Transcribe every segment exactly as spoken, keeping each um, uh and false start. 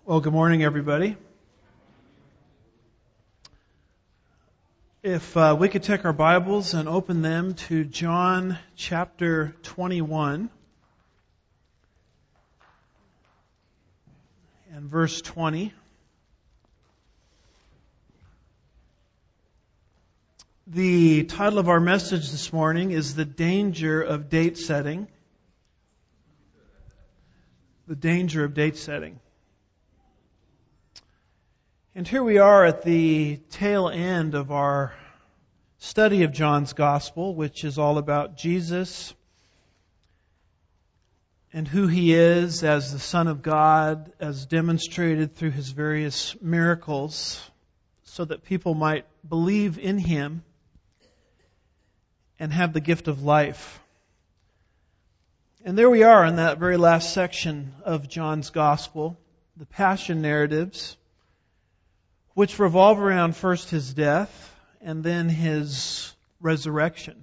Well, good morning, everybody. If uh, we could take our Bibles and open them to John chapter twenty-one and verse twenty. The title of our message this morning is The Danger of Date Setting. The Danger of Date Setting. And here we are at the tail end of our study of John's Gospel, which is all about Jesus and who He is as the Son of God, as demonstrated through His various miracles, so that people might believe in Him and have the gift of life. And there we are in that very last section of John's Gospel, the Passion narratives, which revolve around first His death and then His resurrection.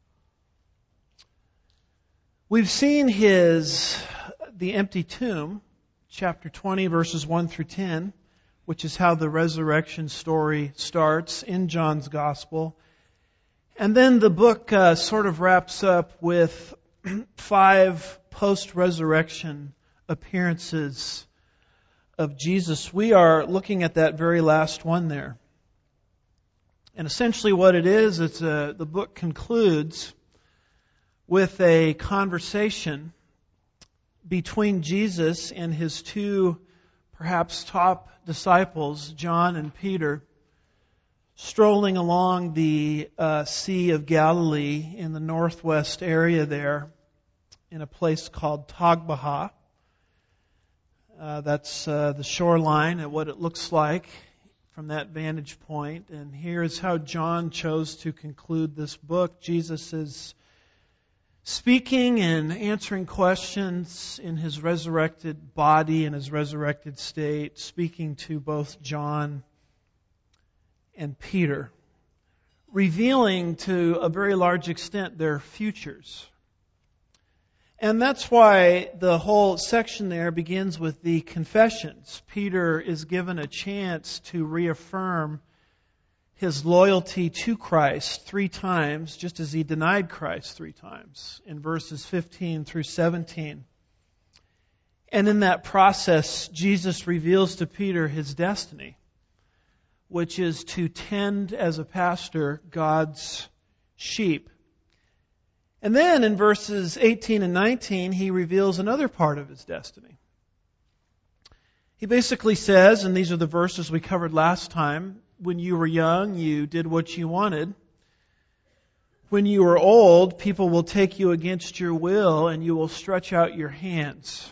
We've seen His, the empty tomb, chapter twenty, verses one through ten, which is how the resurrection story starts in John's Gospel. And then the book uh, sort of wraps up with five post-resurrection appearances of Jesus. We are looking at that very last one there. And essentially what it is, it's a, the book concludes with a conversation between Jesus and His two perhaps top disciples, John and Peter, strolling along the uh, Sea of Galilee in the northwest area there in a place called Tagbaha. Uh, that's uh, the shoreline and what it looks like from that vantage point. And here is how John chose to conclude this book. Jesus is speaking and answering questions in His resurrected body and His resurrected state, speaking to both John and Peter, revealing to a very large extent their futures. And that's why the whole section there begins with the confessions. Peter is given a chance to reaffirm his loyalty to Christ three times, just as he denied Christ three times, in verses fifteen through seventeen. And in that process, Jesus reveals to Peter his destiny, which is to tend as a pastor God's sheep. And then in verses eighteen and nineteen, he reveals another part of his destiny. He basically says, and these are the verses we covered last time, when you were young, you did what you wanted. When you are old, people will take you against your will and you will stretch out your hands.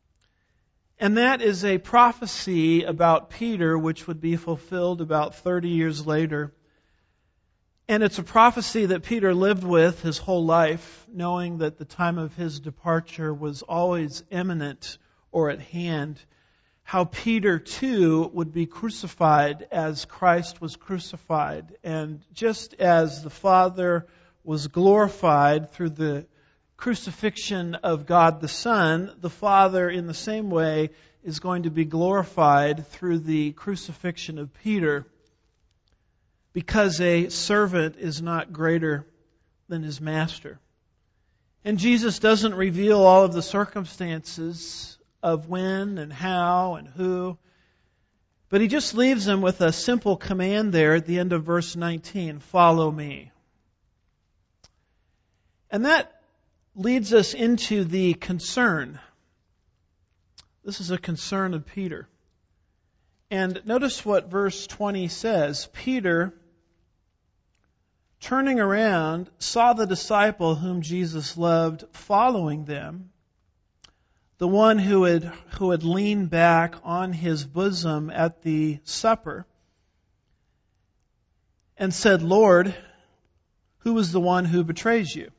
And that is a prophecy about Peter, which would be fulfilled about thirty years later. And it's a prophecy that Peter lived with his whole life, knowing that the time of his departure was always imminent or at hand. How Peter, too, would be crucified as Christ was crucified. And just as the Father was glorified through the crucifixion of God the Son, the Father, in the same way, is going to be glorified through the crucifixion of Peter, because a servant is not greater than his master. And Jesus doesn't reveal all of the circumstances of when and how and who, but He just leaves them with a simple command there at the end of verse nineteen, follow me. And that leads us into the concern. This is a concern of Peter. And notice what verse twenty says. Peter, turning around, saw the disciple whom Jesus loved following them, the one who had, who had leaned back on His bosom at the supper, and said, Lord, who is the one who betrays you?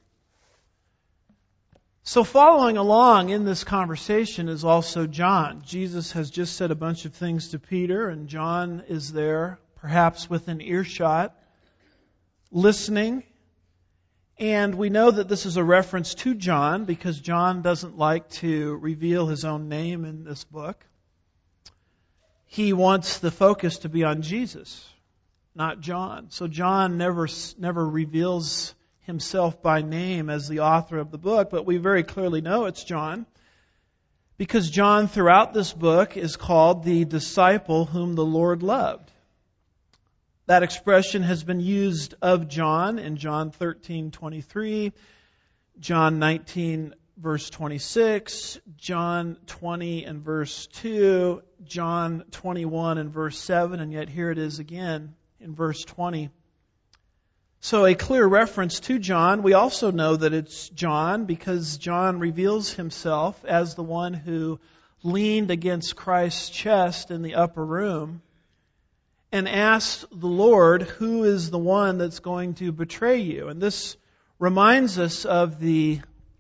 So following along in this conversation is also John. Jesus has just said a bunch of things to Peter, and John is there, perhaps within earshot, listening. And we know that this is a reference to John, because John doesn't like to reveal his own name in this book. he wants the focus to be on Jesus, not John. So John never never reveals himself by name as the author of the book, but we very clearly know it's John, because John throughout this book is called the disciple whom the Lord loved. That expression has been used of John in John thirteen twenty-three, John nineteen verse twenty-six, John twenty and verse two, John twenty-one and verse seven, and yet here it is again in verse twenty. So a clear reference to John. We also know that it's John because John reveals himself as the one who leaned against Christ's chest in the upper room and asked the Lord, who is the one that's going to betray you? And this reminds us of the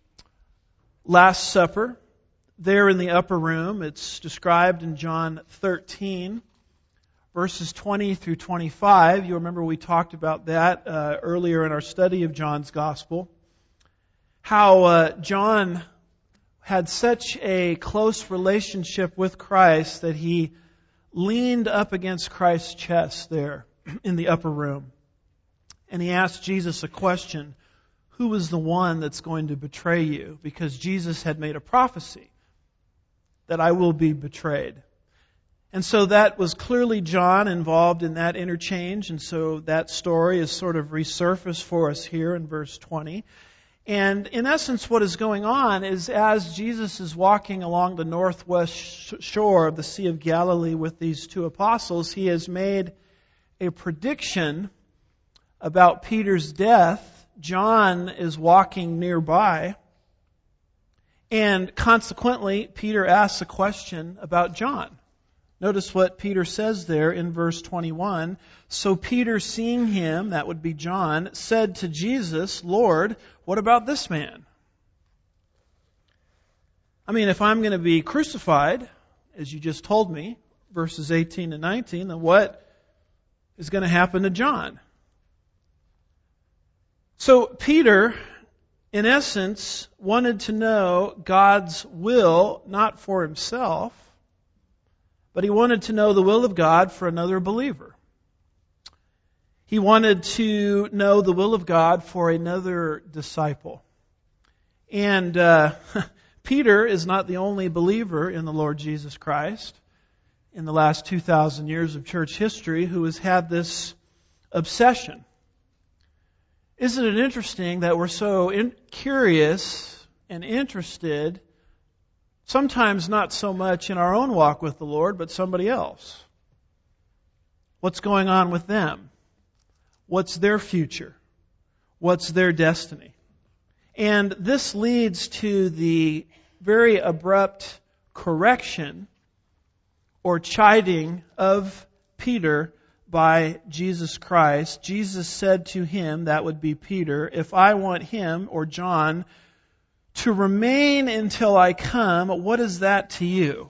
Last Supper there in the upper room. It's described in John thirteen, verses twenty through twenty-five. You remember we talked about that uh, earlier in our study of John's Gospel. How uh, John had such a close relationship with Christ that he leaned up against Christ's chest there in the upper room. And he asked Jesus a question, who is the one that's going to betray you? Because Jesus had made a prophecy that I will be betrayed. And so that was clearly John involved in that interchange, and so that story is sort of resurfaced for us here in verse twenty. And in essence, what is going on is as Jesus is walking along the northwest shore of the Sea of Galilee with these two apostles, he has made a prediction about Peter's death. John is walking nearby, and consequently, Peter asks a question about John. Notice what Peter says there in verse twenty-one. So Peter, seeing him, that would be John, said to Jesus, Lord, what about this man? I mean, if I'm going to be crucified, as you just told me, verses eighteen and nineteen, then what is going to happen to John? So Peter, in essence, wanted to know God's will, not for himself, but he wanted to know the will of God for another believer. He wanted to know the will of God for another disciple. And uh, Peter is not the only believer in the Lord Jesus Christ in the last two thousand years of church history who has had this obsession. Isn't it interesting that we're so in- curious and interested, sometimes not so much in our own walk with the Lord, but somebody else? What's going on with them? What's their future? What's their destiny? And this leads to the very abrupt correction or chiding of Peter by Jesus Christ. Jesus said to him, that would be Peter, if I want him, or John, to remain until I come, what is that to you?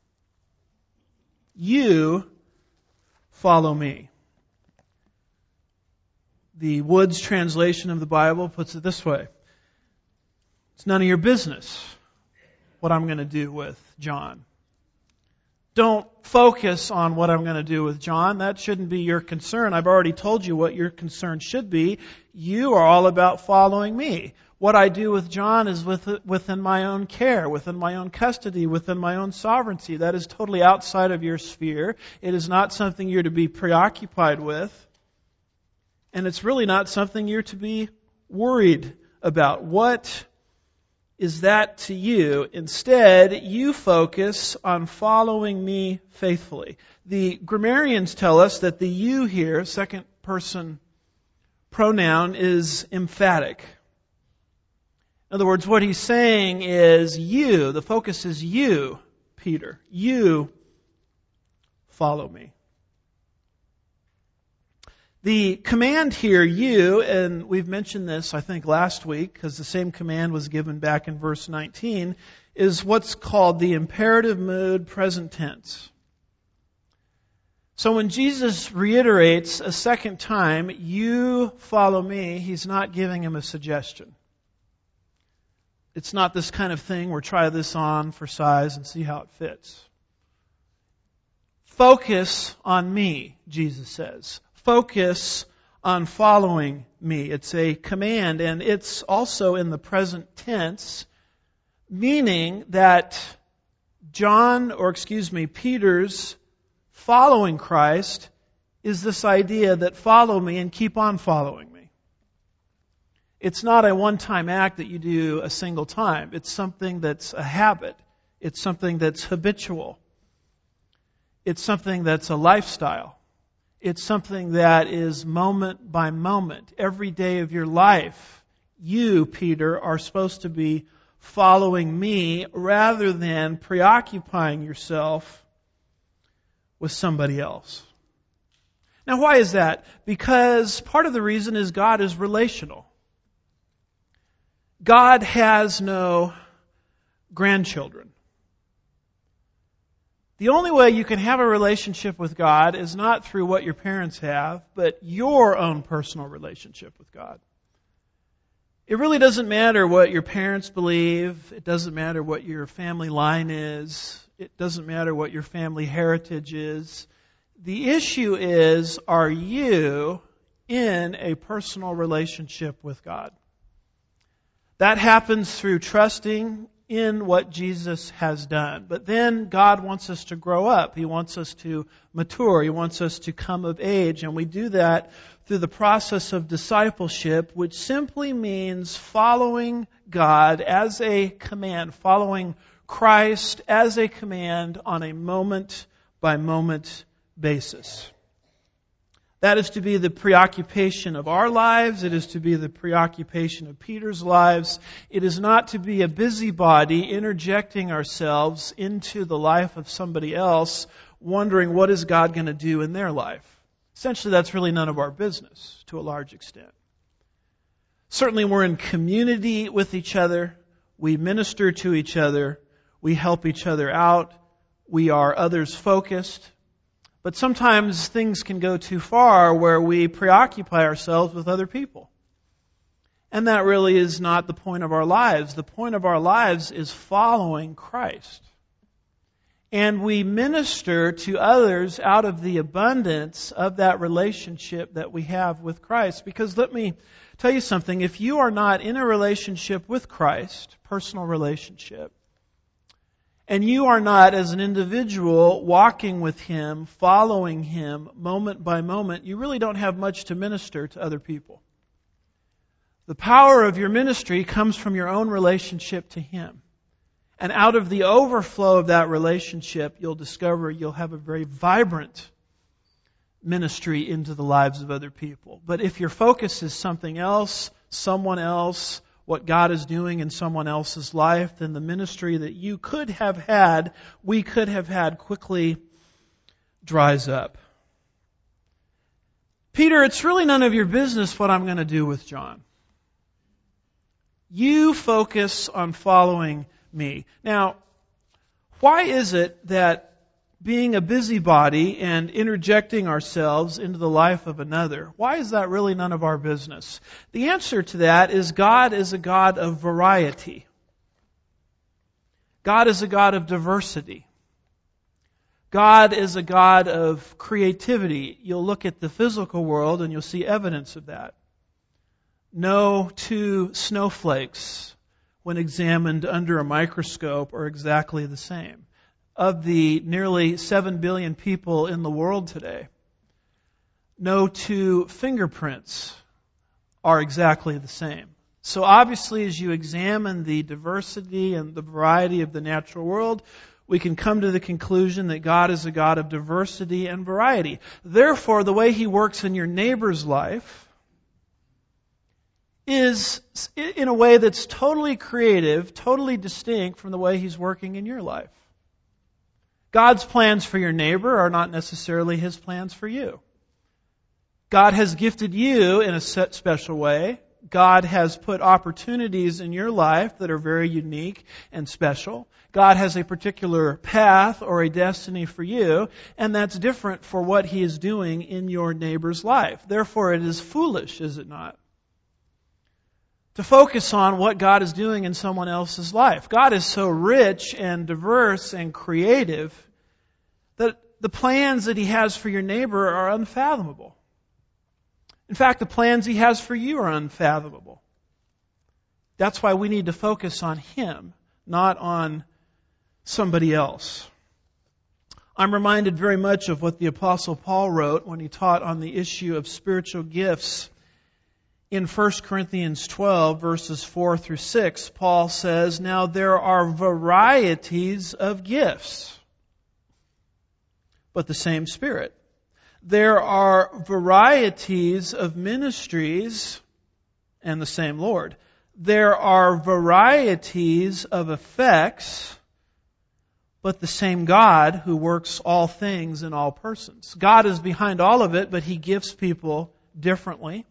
You follow me. The Woods translation of the Bible puts it this way. It's none of your business what I'm going to do with John. Don't focus on what I'm going to do with John. That shouldn't be your concern. I've already told you what your concern should be. You are all about following me. What I do with John is within my own care, within my own custody, within my own sovereignty. That is totally outside of your sphere. It is not something you're to be preoccupied with. And it's really not something you're to be worried about. What is that to you? Instead, you focus on following me faithfully. The grammarians tell us that the you here, second person pronoun, is emphatic. In other words, what he's saying is you, the focus is you, Peter. You follow me. The command here, you, and we've mentioned this, I think, last week, because the same command was given back in verse nineteen, is what's called the imperative mood present tense. So when Jesus reiterates a second time, you follow me, he's not giving him a suggestion. It's not this kind of thing where try this on for size and see how it fits. Focus on me, Jesus says. Focus on following me. It's a command, and it's also in the present tense, meaning that John, or excuse me, Peter's following Christ is this idea that follow me and keep on following me. It's not a one-time act that you do a single time. It's something that's a habit. It's something that's habitual. It's something that's a lifestyle. It's something that is moment by moment. Every day of your life, you, Peter, are supposed to be following me rather than preoccupying yourself with somebody else. Now, why is that? Because part of the reason is God is relational. God has no grandchildren. The only way you can have a relationship with God is not through what your parents have, but your own personal relationship with God. It really doesn't matter what your parents believe. It doesn't matter what your family line is. It doesn't matter what your family heritage is. The issue is, are you in a personal relationship with God? That happens through trusting in what Jesus has done. But then God wants us to grow up. He wants us to mature. He wants us to come of age. And we do that through the process of discipleship, which simply means following God as a command, following Christ as a command on a moment-by-moment basis. That is to be the preoccupation of our lives. It is to be the preoccupation of Peter's lives. It is not to be a busybody interjecting ourselves into the life of somebody else, wondering what is God going to do in their life. Essentially, that's really none of our business to a large extent. Certainly, we're in community with each other. We minister to each other. We help each other out. We are others-focused. But sometimes things can go too far where we preoccupy ourselves with other people. And that really is not the point of our lives. The point of our lives is following Christ. And we minister to others out of the abundance of that relationship that we have with Christ. Because let me tell you something, if you are not in a relationship with Christ, personal relationship, and you are not, as an individual, walking with Him, following Him, moment by moment, you really don't have much to minister to other people. The power of your ministry comes from your own relationship to Him. And out of the overflow of that relationship, you'll discover you'll have a very vibrant ministry into the lives of other people. But if your focus is something else, someone else, what God is doing in someone else's life, then the ministry that you could have had, we could have had, quickly dries up. Peter, it's really none of your business what I'm going to do with John. You focus on following me. Now, why is it that being a busybody and interjecting ourselves into the life of another, why is that really none of our business? The answer to that is God is a God of variety. God is a God of diversity. God is a God of creativity. You'll look at the physical world and you'll see evidence of that. No two snowflakes, when examined under a microscope, are exactly the same. Of the nearly seven billion people in the world today, no two fingerprints are exactly the same. So obviously, as you examine the diversity and the variety of the natural world, we can come to the conclusion that God is a God of diversity and variety. Therefore, the way He works in your neighbor's life is in a way that's totally creative, totally distinct from the way He's working in your life. God's plans for your neighbor are not necessarily His plans for you. God has gifted you in a set special way. God has put opportunities in your life that are very unique and special. God has a particular path or a destiny for you, and that's different for what He is doing in your neighbor's life. Therefore, it is foolish, is it not, to focus on what God is doing in someone else's life. God is so rich and diverse and creative that the plans that He has for your neighbor are unfathomable. In fact, the plans He has for you are unfathomable. That's why we need to focus on Him, not on somebody else. I'm reminded very much of what the Apostle Paul wrote when he taught on the issue of spiritual gifts. In First Corinthians twelve, verses four through six, Paul says, "Now there are varieties of gifts, but the same Spirit. There are varieties of ministries, and the same Lord. There are varieties of effects, but the same God who works all things in all persons." God is behind all of it, but He gifts people differently.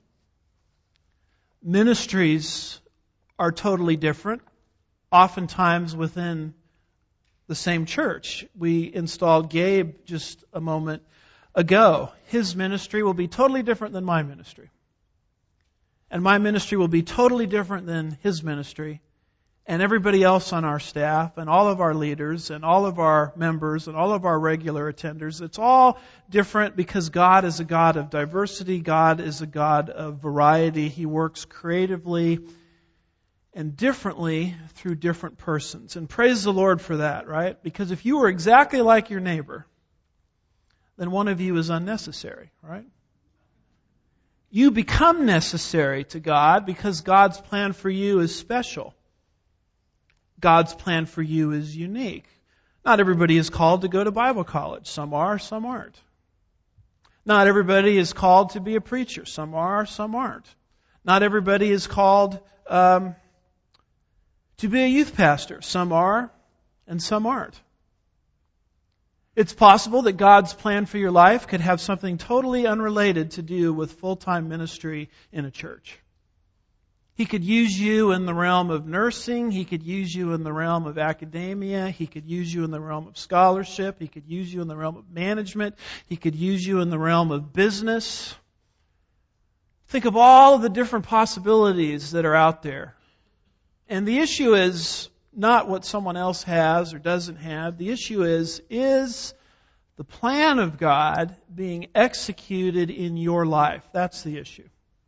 Ministries are totally different, oftentimes within the same church. We installed Gabe just a moment ago. His ministry will be totally different than my ministry. And my ministry will be totally different than his ministry. And everybody else on our staff, and all of our leaders, and all of our members, and all of our regular attenders, it's all different because God is a God of diversity. God is a God of variety. He works creatively and differently through different persons. And praise the Lord for that, right? Because if you were exactly like your neighbor, then one of you is unnecessary, right? You become necessary to God because God's plan for you is special. God's plan for you is unique. Not everybody is called to go to Bible college. Some are, some aren't. Not everybody is called to be a preacher. Some are, some aren't. Not everybody is called um, to be a youth pastor. Some are, and some aren't. It's possible that God's plan for your life could have something totally unrelated to do with full-time ministry in a church. He could use you in the realm of nursing. He could use you in the realm of academia. He could use you in the realm of scholarship. He could use you in the realm of management. He could use you in the realm of business. Think of all of the different possibilities that are out there. And the issue is not what someone else has or doesn't have. The issue is, is the plan of God being executed in your life? That's the issue.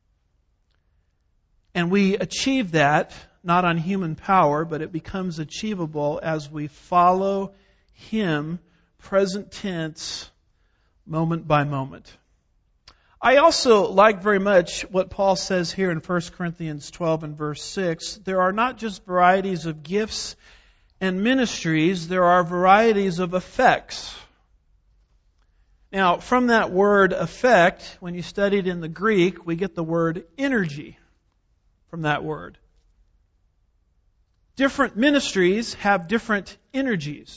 And we achieve that not on human power, but it becomes achievable as we follow Him, present tense, moment by moment. I also like very much what Paul says here in First Corinthians twelve and verse six. There are not just varieties of gifts and ministries, there are varieties of effects. Now, from that word effect, when you study it in the Greek, we get the word energy. From that word. Different ministries have different energies.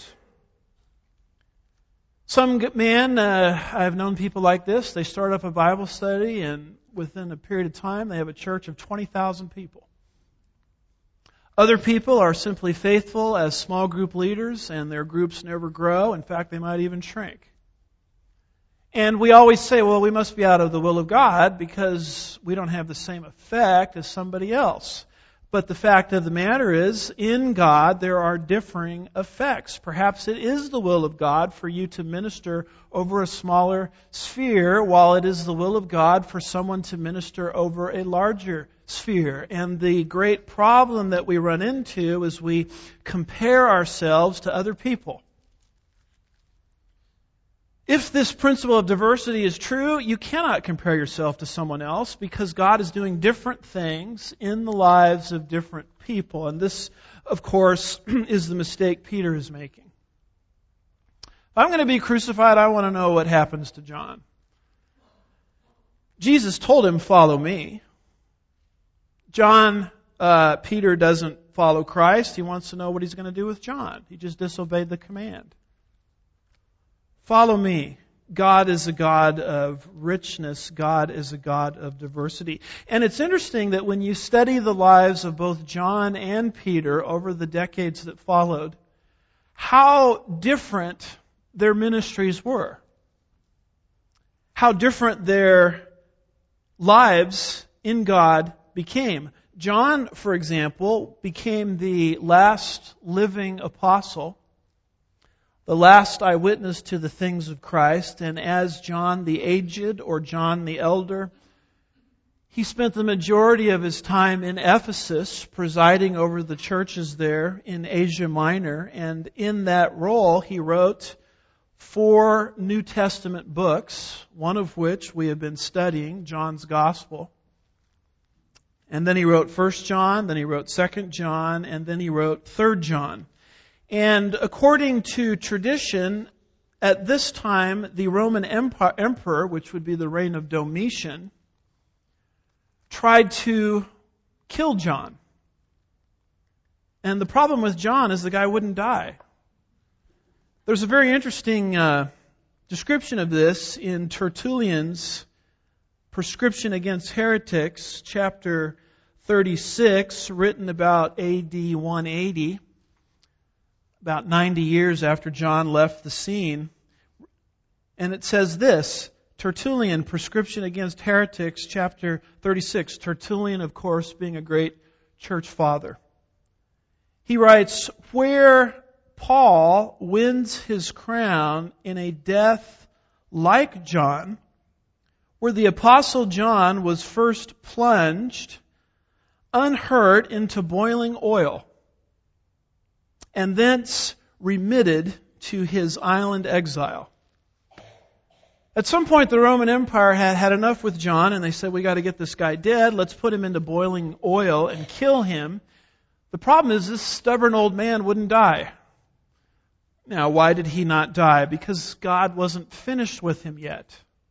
Some men, uh, I've known people like this, they start up a Bible study and within a period of time they have a church of twenty thousand people. Other people are simply faithful as small group leaders and their groups never grow. In fact, they might even shrink. And we always say, well, we must be out of the will of God because we don't have the same effect as somebody else. But the fact of the matter is, in God there are differing effects. Perhaps it is the will of God for you to minister over a smaller sphere, while it is the will of God for someone to minister over a larger sphere. And the great problem that we run into is we compare ourselves to other people. If this principle of diversity is true, you cannot compare yourself to someone else because God is doing different things in the lives of different people. And this, of course, is the mistake Peter is making. If I'm going to be crucified, I want to know what happens to John. Jesus told him, "Follow me." John, uh, Peter doesn't follow Christ. He wants to know what he's going to do with John. He just disobeyed the command. Follow me. God is a God of richness. God is a God of diversity. And it's interesting that when you study the lives of both John and Peter over the decades that followed, how different their ministries were. How different their lives in God became. John, for example, became the last living apostle the last eyewitness to the things of Christ, and as John the Aged or John the Elder, he spent the majority of his time in Ephesus, presiding over the churches there in Asia Minor, and in that role he wrote four New Testament books, one of which we have been studying, John's Gospel. And then he wrote First John, then he wrote Second John, and then he wrote Third John. And according to tradition, at this time, the Roman Empire, emperor, which would be the reign of Domitian, tried to kill John. And the problem with John is the guy wouldn't die. There's a very interesting uh, description of this in Tertullian's Prescription Against Heretics, chapter thirty-six, written about A D one eighty. About ninety years after John left the scene. And it says this, Tertullian, Prescription Against Heretics, chapter thirty-six. Tertullian, of course, being a great church father. He writes, where Paul wins his crown in a death like John, where the Apostle John was first plunged, unhurt, into boiling oil, and thence remitted to his island exile. At some point, the Roman Empire had had enough with John, and they said, we got to get this guy dead. Let's put him into boiling oil and kill him. The problem is this stubborn old man wouldn't die. Now, why did he not die? Because God wasn't finished with him yet.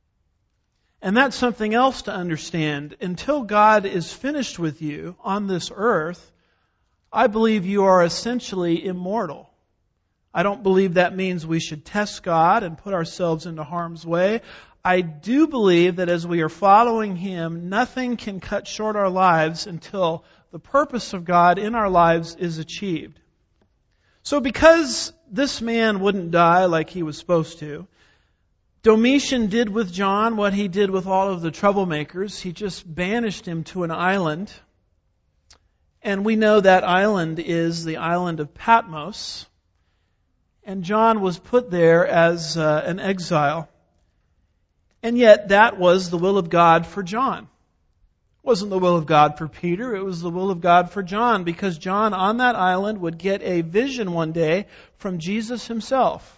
And that's something else to understand. Until God is finished with you on this earth, I believe you are essentially immortal. I don't believe that means we should test God and put ourselves into harm's way. I do believe that as we are following Him, nothing can cut short our lives until the purpose of God in our lives is achieved. So because this man wouldn't die like he was supposed to, Domitian did with John what he did with all of the troublemakers. He just banished him to an island. And we know that island is the island of Patmos. And John was put there as uh, an exile. And yet that was the will of God for John. It wasn't the will of God for Peter. It was the will of God for John, because John on that island would get a vision one day from Jesus Himself.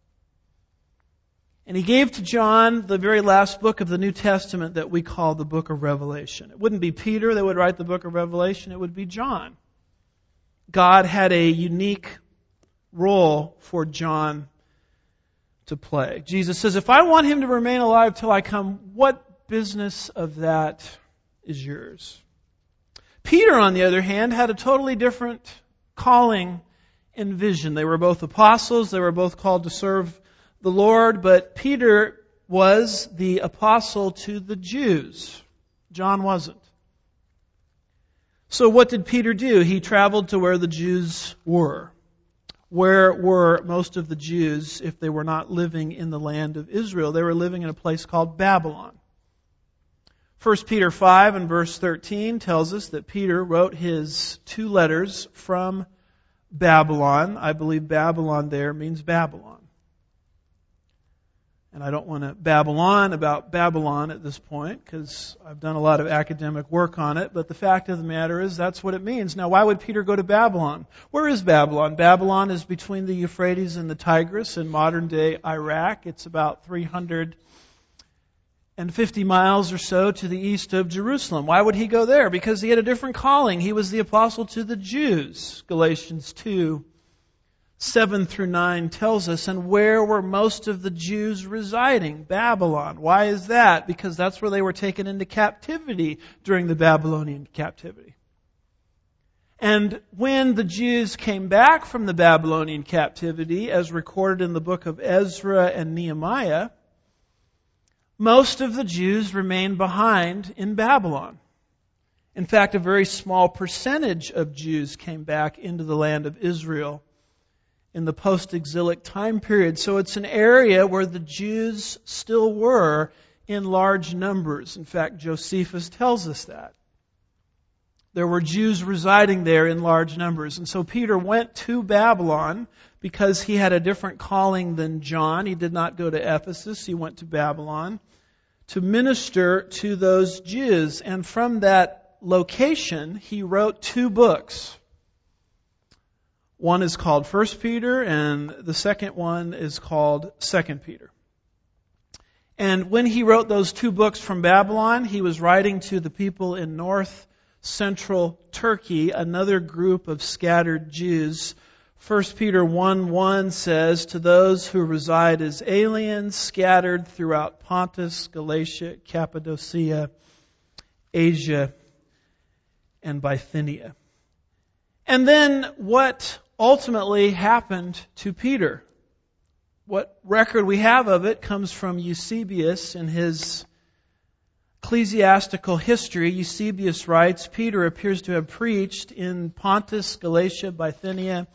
And He gave to John the very last book of the New Testament that we call the book of Revelation. It wouldn't be Peter that would write the book of Revelation. It would be John. God had a unique role for John to play. Jesus says, if I want him to remain alive till I come, what business of that is yours? Peter, on the other hand, had a totally different calling and vision. They were both apostles. They were both called to serve the Lord, but Peter was the apostle to the Jews. John wasn't. So what did Peter do? He traveled to where the Jews were. Where were most of the Jews if they were not living in the land of Israel? They were living in a place called Babylon. First Peter five and verse thirteen tells us that Peter wrote his two letters from Babylon. I believe Babylon there means Babylon. And I don't want to babble on about Babylon at this point, because I've done a lot of academic work on it. But the fact of the matter is, that's what it means. Now, why would Peter go to Babylon? Where is Babylon? Babylon is between the Euphrates and the Tigris in modern-day Iraq. It's about three hundred fifty miles or so to the east of Jerusalem. Why would he go there? Because he had a different calling. He was the apostle to the Jews. Galatians two seven through nine tells us. And where were most of the Jews residing? Babylon. Why is that? Because that's where they were taken into captivity during the Babylonian captivity. And when the Jews came back from the Babylonian captivity, as recorded in the book of Ezra and Nehemiah, most of the Jews remained behind in Babylon. In fact, a very small percentage of Jews came back into the land of Israel in the post-exilic time period. So it's an area where the Jews still were in large numbers. In fact, Josephus tells us that. There were Jews residing there in large numbers. And so Peter went to Babylon because he had a different calling than John. He did not go to Ephesus. He went to Babylon to minister to those Jews. And from that location, he wrote two books. One is called First Peter, and the second one is called Second Peter. And when he wrote those two books from Babylon, he was writing to the people in north central Turkey, another group of scattered Jews. First Peter one one says, to those who reside as aliens scattered throughout Pontus, Galatia, Cappadocia, Asia, and Bithynia. And then what ultimately happened to Peter? What record we have of it comes from Eusebius in his ecclesiastical history. Eusebius writes, Peter appears to have preached in Pontus, Galatia, Bithynia,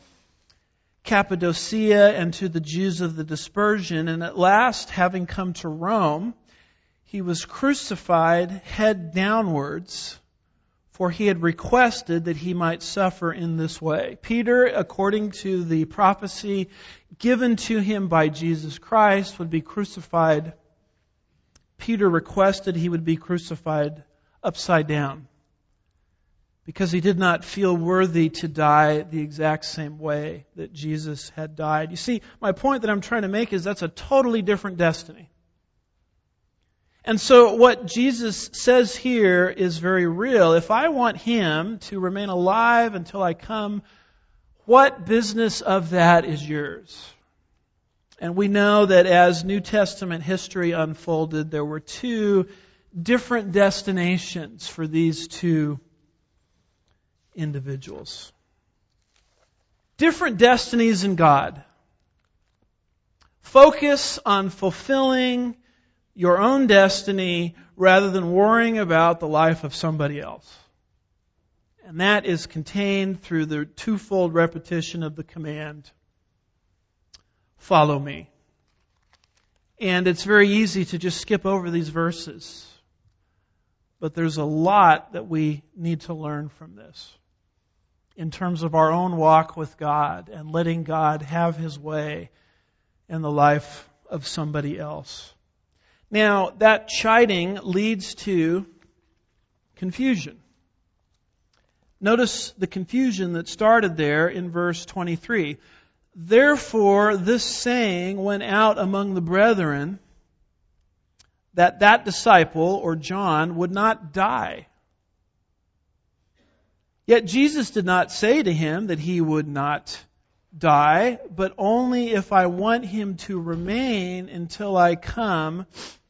Cappadocia, and to the Jews of the dispersion. And at last, having come to Rome, he was crucified head downwards, for he had requested that he might suffer in this way. Peter, according to the prophecy given to him by Jesus Christ, would be crucified. Peter requested he would be crucified upside down because he did not feel worthy to die the exact same way that Jesus had died. You see, my point that I'm trying to make is that's a totally different destiny. And so what Jesus says here is very real. If I want Him to remain alive until I come, what business of that is yours? And we know that as New Testament history unfolded, there were two different destinations for these two individuals. Different destinies in God. Focus on fulfilling your own destiny rather than worrying about the life of somebody else. And that is contained through the twofold repetition of the command, follow me. And it's very easy to just skip over these verses. But there's a lot that we need to learn from this in terms of our own walk with God and letting God have His way in the life of somebody else. Now, that chiding leads to confusion. Notice the confusion that started there in verse twenty-three. Therefore, this saying went out among the brethren that that disciple, or John, would not die. Yet Jesus did not say to him that he would not die, but only if I want him to remain until I come.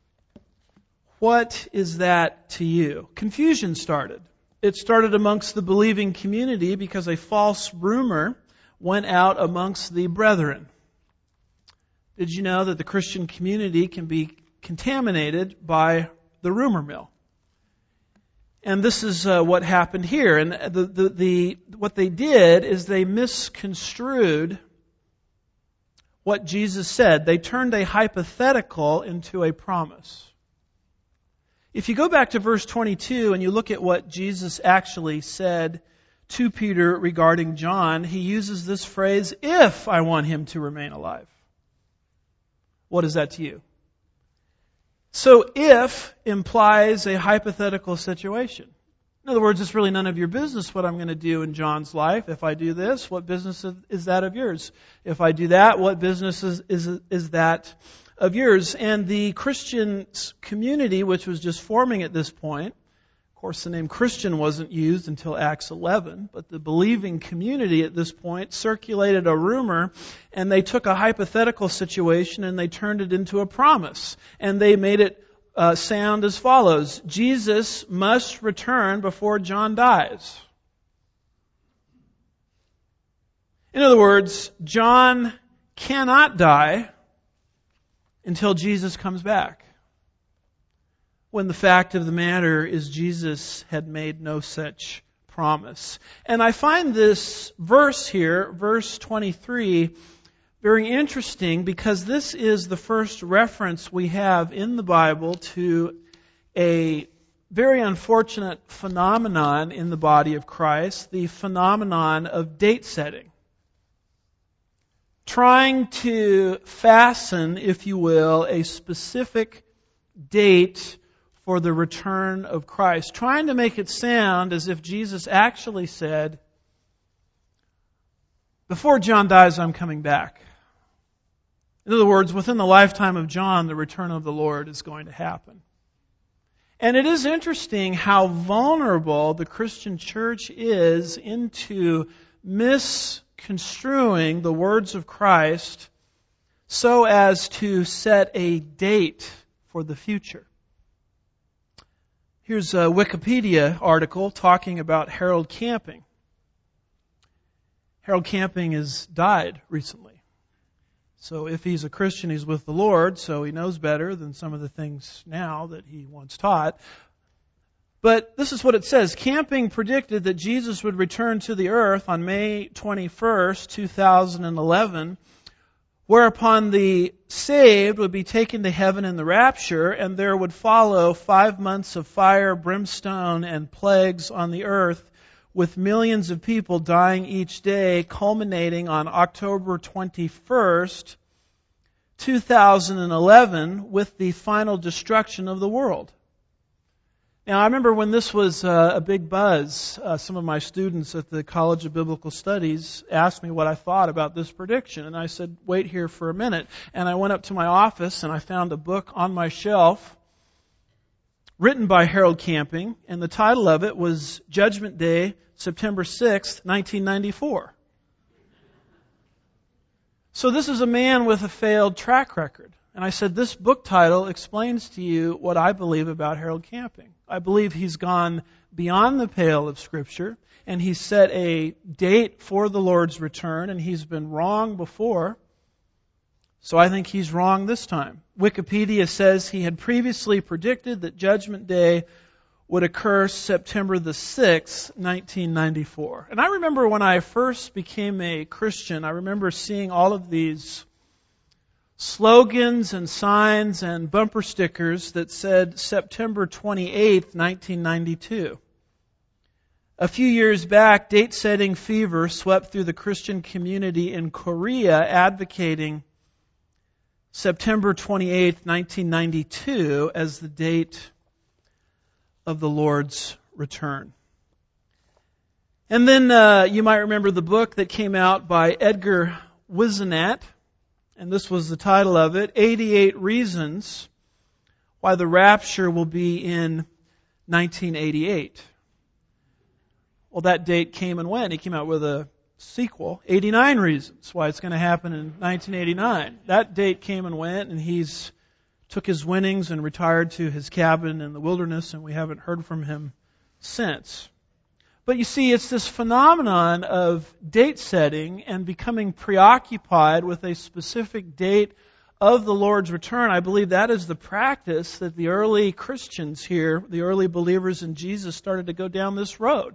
What is that to you? Confusion started. It started amongst the believing community because a false rumor went out amongst the brethren. Did you know that the Christian community can be contaminated by the rumor mill? And this is uh, what happened here. And the, the, the what they did is they misconstrued what Jesus said. They turned a hypothetical into a promise. If you go back to verse twenty-two and you look at what Jesus actually said to Peter regarding John, he uses this phrase, if I want him to remain alive. What is that to you? So if implies a hypothetical situation. In other words, it's really none of your business what I'm going to do in John's life. If I do this, what business is that of yours? If I do that, what business is, is, is that of yours? And the Christian community, which was just forming at this point, of course the name Christian wasn't used until Acts eleven, but the believing community at this point circulated a rumor, and they took a hypothetical situation and they turned it into a promise. And they made it uh, sound as follows: Jesus must return before John dies. In other words, John cannot die until Jesus comes back. When the fact of the matter is Jesus had made no such promise. And I find this verse here, verse twenty-three, very interesting because this is the first reference we have in the Bible to a very unfortunate phenomenon in the body of Christ, the phenomenon of date setting. Trying to fasten, if you will, a specific date for the return of Christ. Trying to make it sound as if Jesus actually said, before John dies, I'm coming back. In other words, within the lifetime of John, the return of the Lord is going to happen. And it is interesting how vulnerable the Christian church is into misconstruing the words of Christ so as to set a date for the future. Here's a Wikipedia article talking about Harold Camping. Harold Camping has died recently. So if he's a Christian, he's with the Lord, so he knows better than some of the things now that he once taught. But this is what it says. Camping predicted that Jesus would return to the earth on May twenty-first, two thousand eleven, whereupon the saved would be taken to heaven in the rapture, and there would follow five months of fire, brimstone, and plagues on the earth, with millions of people dying each day, culminating on October twenty-first, two thousand eleven, with the final destruction of the world. Now, I remember when this was uh, a big buzz, uh, some of my students at the College of Biblical Studies asked me what I thought about this prediction. And I said, wait here for a minute. And I went up to my office and I found a book on my shelf written by Harold Camping, and the title of it was Judgment Day, September sixth, nineteen ninety-four. So this is a man with a failed track record. And I said, this book title explains to you what I believe about Harold Camping. I believe he's gone beyond the pale of Scripture, and he's set a date for the Lord's return, and he's been wrong before. So I think he's wrong this time. Wikipedia says he had previously predicted that Judgment Day would occur September the sixth, nineteen ninety-four. And I remember when I first became a Christian, I remember seeing all of these slogans and signs and bumper stickers that said September twenty-eighth, nineteen ninety-two. A few years back, date-setting fever swept through the Christian community in Korea, advocating September twenty-eighth, nineteen ninety-two as the date of the Lord's return. And then uh, you might remember the book that came out by Edgar Whisenant, and this was the title of it, eighty-eight Reasons Why the Rapture Will Be in nineteen eighty-eight. Well, that date came and went. He came out with a sequel, eighty-nine Reasons Why It's Going to Happen in nineteen eighty-nine. That date came and went, and he's took his winnings and retired to his cabin in the wilderness, and we haven't heard from him since. But you see, it's this phenomenon of date setting and becoming preoccupied with a specific date of the Lord's return. I believe that is the practice that the early Christians here, the early believers in Jesus, started to go down this road.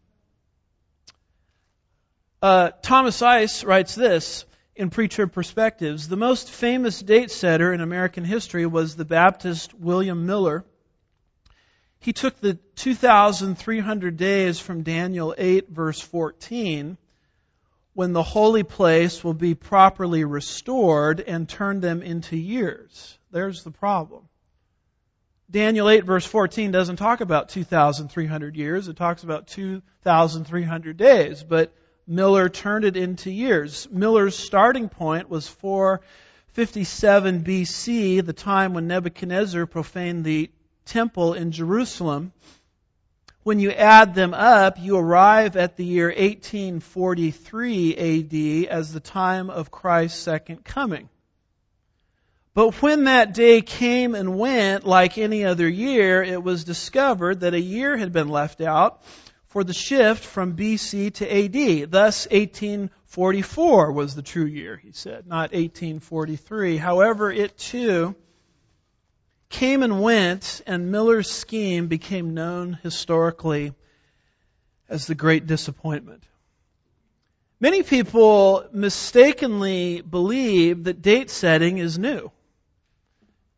Uh, Thomas Ice writes this in Pre-Trib Perspectives: the most famous date setter in American history was the Baptist William Miller. He took the two thousand three hundred days from Daniel eight, verse fourteen, when the holy place will be properly restored, and turned them into years. There's the problem. Daniel eight, verse fourteen doesn't talk about two thousand three hundred years. It talks about two thousand three hundred days. But Miller turned it into years. Miller's starting point was four fifty-seven B C, the time when Nebuchadnezzar profaned the temple in Jerusalem. When you add them up, you arrive at the year eighteen forty-three A D as the time of Christ's second coming. But when that day came and went like any other year, it was discovered that a year had been left out for the shift from B C to A D. Thus, eighteen forty-four was the true year, he said, not eighteen forty-three. However, it too came and went, and Miller's scheme became known historically as the Great Disappointment. Many people mistakenly believe that date setting is new.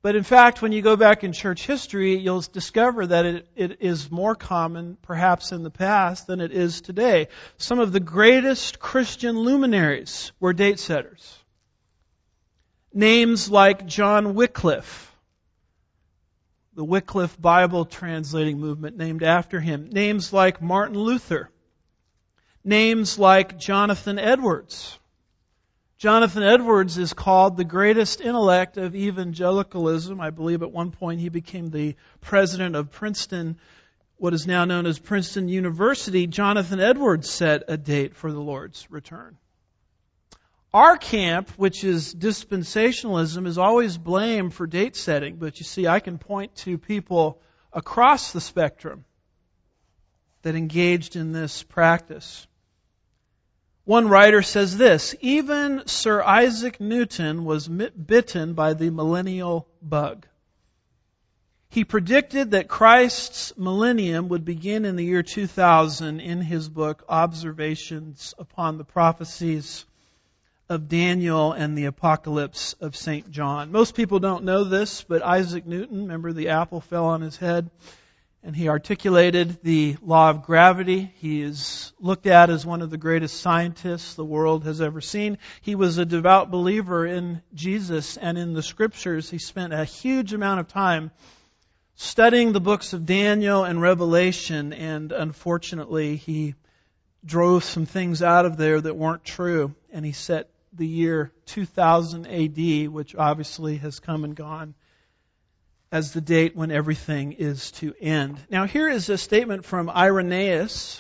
But in fact, when you go back in church history, you'll discover that it, it is more common, perhaps in the past, than it is today. Some of the greatest Christian luminaries were date setters. Names like John Wycliffe, the Wycliffe Bible translating movement named after him. Names like Martin Luther. Names like Jonathan Edwards. Jonathan Edwards is called the greatest intellect of evangelicalism. I believe at one point he became the president of Princeton, what is now known as Princeton University. Jonathan Edwards set a date for the Lord's return. Our camp, which is dispensationalism, is always blamed for date setting. But you see, I can point to people across the spectrum that engaged in this practice. One writer says this: even Sir Isaac Newton was bitten by the millennial bug. He predicted that Christ's millennium would begin in the year two thousand in his book, Observations upon the Prophecies of Daniel and the Apocalypse of Saint John. Most people don't know this, but Isaac Newton, remember the apple fell on his head, and he articulated the law of gravity. He is looked at as one of the greatest scientists the world has ever seen. He was a devout believer in Jesus and in the Scriptures. He spent a huge amount of time studying the books of Daniel and Revelation, and unfortunately he drove some things out of there that weren't true, and he set the year two thousand A D, which obviously has come and gone, as the date when everything is to end. Now here is a statement from Irenaeus.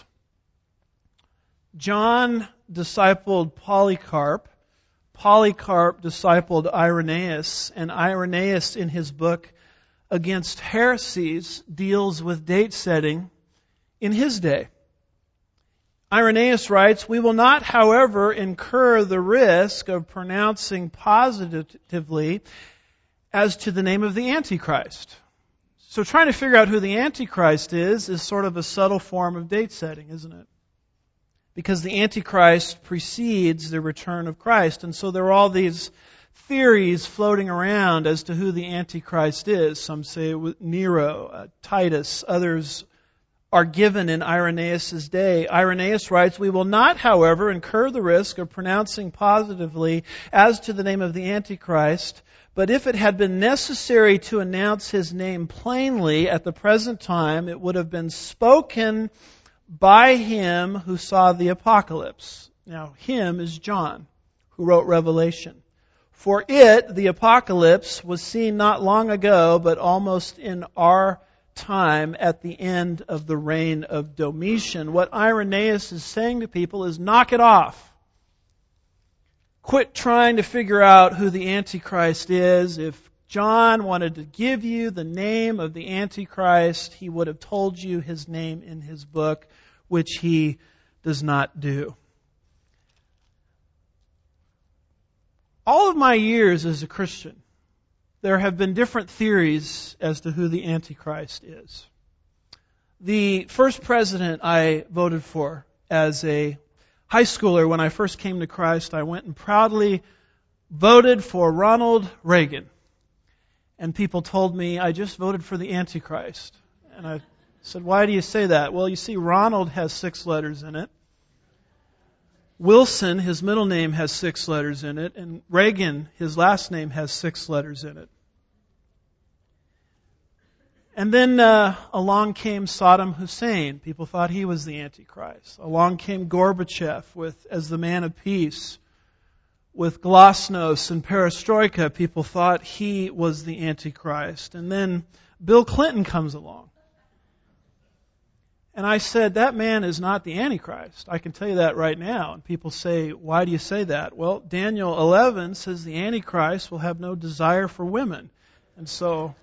John discipled Polycarp. Polycarp discipled Irenaeus. And Irenaeus, in his book Against Heresies, deals with date setting in his day. Irenaeus writes, "We will not, however, incur the risk of pronouncing positively as to the name of the Antichrist." So trying to figure out who the Antichrist is is sort of a subtle form of date setting, isn't it? Because the Antichrist precedes the return of Christ. And so there are all these theories floating around as to who the Antichrist is. Some say it was Nero, uh, Titus, others are given in Irenaeus' day. Irenaeus writes, "We will not, however, incur the risk of pronouncing positively as to the name of the Antichrist, but if it had been necessary to announce his name plainly at the present time, it would have been spoken by him who saw the apocalypse." Now, him is John, who wrote Revelation. "For it, the apocalypse, was seen not long ago, but almost in our time at the end of the reign of Domitian." What Irenaeus is saying to people is, knock it off. Quit trying to figure out who the Antichrist is. If John wanted to give you the name of the Antichrist, he would have told you his name in his book, which he does not do. All of my years as a Christian, there have been different theories as to who the Antichrist is. The first president I voted for as a high schooler when I first came to Christ, I went and proudly voted for Ronald Reagan. And people told me, I just voted for the Antichrist. And I said, why do you say that? Well, you see, Ronald has six letters in it. Wilson, his middle name, has six letters in it. And Reagan, his last name, has six letters in it. And then uh, along came Saddam Hussein. People thought he was the Antichrist. Along came Gorbachev with as the man of peace. With glasnost and perestroika, people thought he was the Antichrist. And then Bill Clinton comes along. And I said, that man is not the Antichrist. I can tell you that right now. And people say, why do you say that? Well, Daniel eleven says the Antichrist will have no desire for women. And so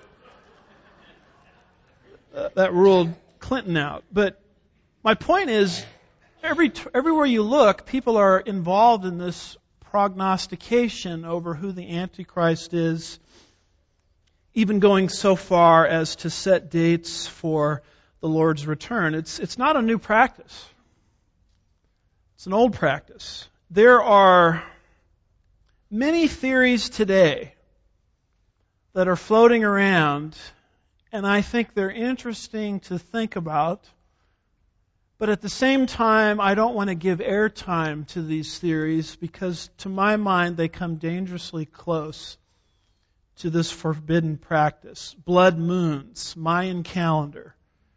uh, that ruled Clinton out. But my point is, every everywhere you look, people are involved in this prognostication over who the Antichrist is, even going so far as to set dates for the Lord's return. It's it's not a new practice. It's an old practice. There are many theories today that are floating around, and I think they're interesting to think about. But at the same time, I don't want to give airtime to these theories because, to my mind, they come dangerously close to this forbidden practice. Blood moons, Mayan calendar.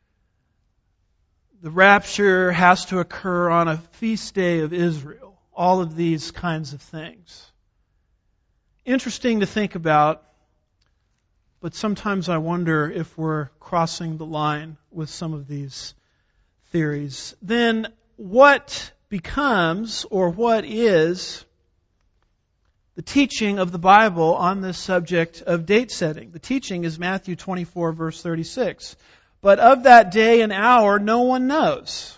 The rapture has to occur on a feast day of Israel. All of these kinds of things. Interesting to think about, but sometimes I wonder if we're crossing the line with some of these theories. Then what becomes, or what is, the teaching of the Bible on this subject of date setting? The teaching is Matthew twenty-four, verse thirty-six. But of that day and hour no one knows.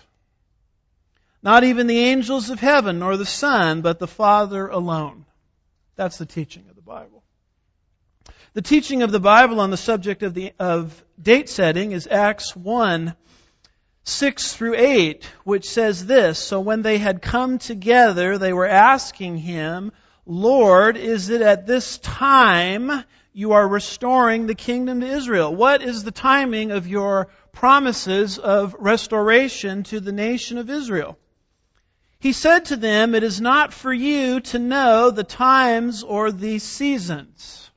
Not even the angels of heaven, nor the Son, but the Father alone. That's the teaching of the Bible. The teaching of the Bible on the subject of the of date setting is Acts one, six through eight, which says this: So when they had come together, they were asking Him, Lord, is it at this time you are restoring the kingdom to Israel? What is the timing of your promises of restoration to the nation of Israel? He said to them, it is not for you to know the times or the seasons,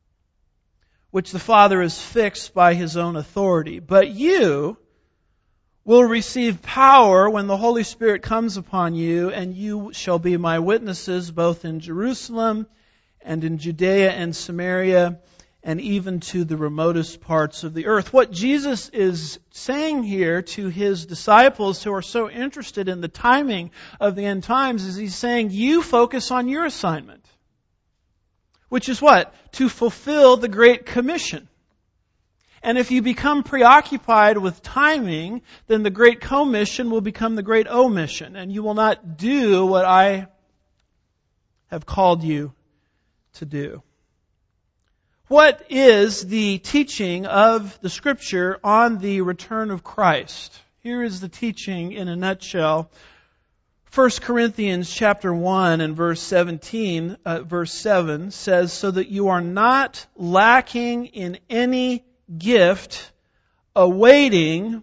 which the Father has fixed by His own authority. But you will receive power when the Holy Spirit comes upon you, and you shall be my witnesses both in Jerusalem and in Judea and Samaria, and even to the remotest parts of the earth. What Jesus is saying here to His disciples who are so interested in the timing of the end times is He's saying, you focus on your assignment. Which is what? To fulfill the Great Commission. And if you become preoccupied with timing, then the Great Commission will become the Great Omission, and you will not do what I have called you to do. What is the teaching of the Scripture on the return of Christ? Here is the teaching in a nutshell. First Corinthians chapter one and verse seventeen, uh, verse seven says, so that you are not lacking in any gift, awaiting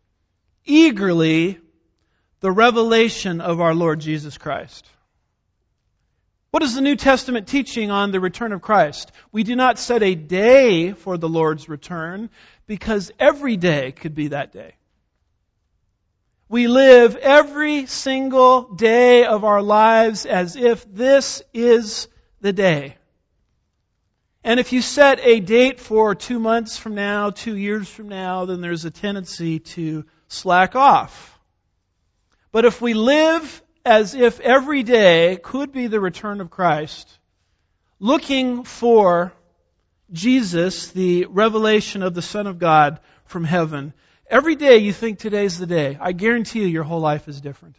eagerly the revelation of our Lord Jesus Christ. What is the New Testament teaching on the return of Christ? We do not set a day for the Lord's return because every day could be that day. We live every single day of our lives as if this is the day. And if you set a date for two months from now, two years from now, then there's a tendency to slack off. But if we live as if every day could be the return of Christ, looking for Jesus, the revelation of the Son of God from heaven, every day you think today's the day, I guarantee you your whole life is different.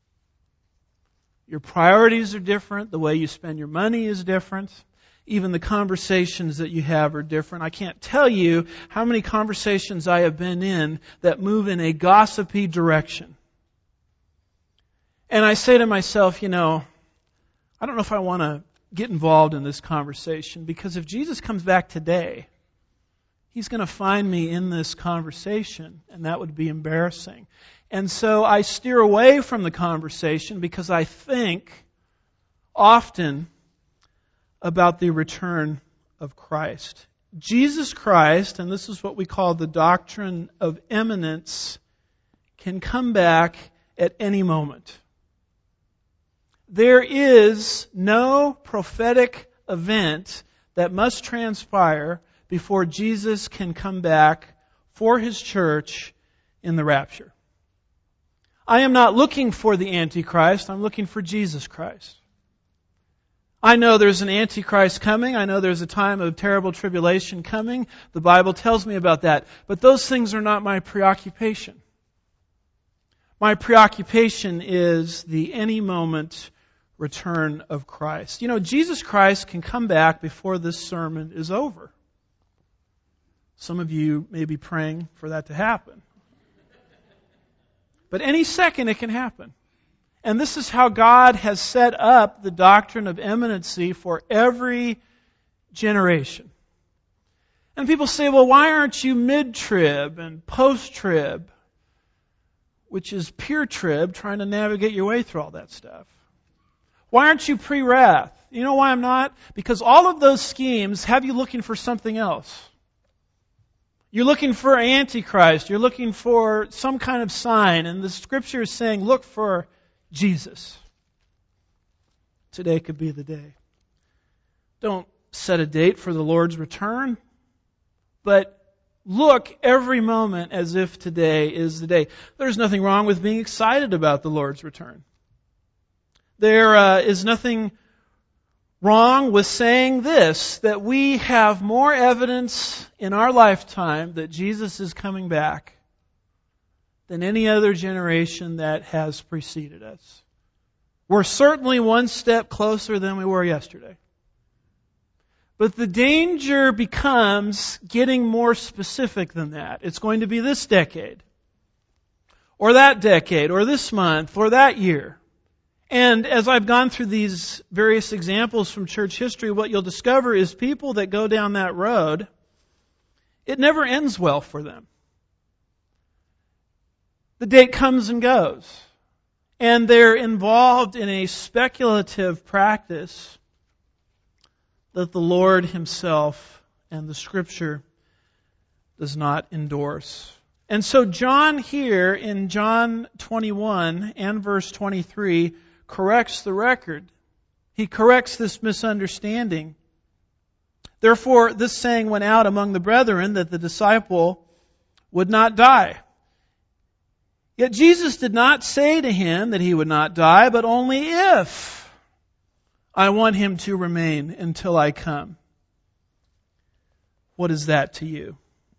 Your priorities are different. The way you spend your money is different. Even the conversations that you have are different. I can't tell you how many conversations I have been in that move in a gossipy direction. And I say to myself, you know, I don't know if I want to get involved in this conversation, because if Jesus comes back today, He's going to find me in this conversation, and that would be embarrassing. And so I steer away from the conversation because I think often about the return of Christ. Jesus Christ, and this is what we call the doctrine of imminence, can come back at any moment. There is no prophetic event that must transpire before Jesus can come back for His church in the rapture. I am not looking for the Antichrist, I'm looking for Jesus Christ. I know there's an Antichrist coming. I know there's a time of terrible tribulation coming. The Bible tells me about that. But those things are not my preoccupation. My preoccupation is the any moment return of Christ. You know, Jesus Christ can come back before this sermon is over. Some of you may be praying for that to happen. But any second it can happen. And this is how God has set up the doctrine of imminency for every generation. And people say, well, why aren't you mid-trib and post-trib, which is pure trib, trying to navigate your way through all that stuff? Why aren't you pre-wrath? You know why I'm not? Because all of those schemes have you looking for something else. You're looking for Antichrist. You're looking for some kind of sign. And the Scripture is saying, look for Jesus. Today could be the day. Don't set a date for the Lord's return, but look every moment as if today is the day. There's nothing wrong with being excited about the Lord's return. There uh, is nothing wrong with saying this, that we have more evidence in our lifetime that Jesus is coming back than any other generation that has preceded us. We're certainly one step closer than we were yesterday. But the danger becomes getting more specific than that. It's going to be this decade, or that decade, or this month, or that year. And as I've gone through these various examples from church history, what you'll discover is people that go down that road, it never ends well for them. The date comes and goes. And they're involved in a speculative practice that the Lord Himself and the Scripture does not endorse. And so John here in John twenty-one and verse twenty-three corrects the record. He corrects this misunderstanding. Therefore, this saying went out among the brethren that the disciple would not die. Yet Jesus did not say to him that he would not die, but only if I want him to remain until I come. What is that to you?